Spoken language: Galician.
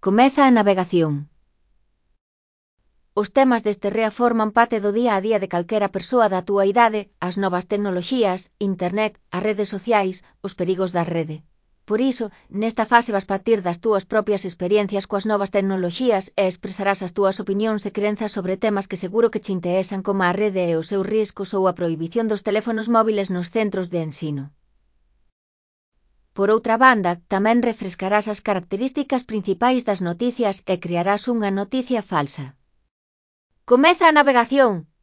Comeza a navegación. Os temas deste rea forman parte do día a día de calquera persoa da túa idade, as novas tecnoloxías, internet, as redes sociais, os perigos da rede. Por iso, nesta fase vas partir das túas propias experiencias coas novas tecnoloxías e expresarás as túas opinións e crenzas sobre temas que seguro que che interesan como a rede e os seus riscos ou a prohibición dos teléfonos móviles nos centros de ensino. Por outra banda, tamén refrescarás as características principais das noticias e crearás unha noticia falsa. Comeza a navegación!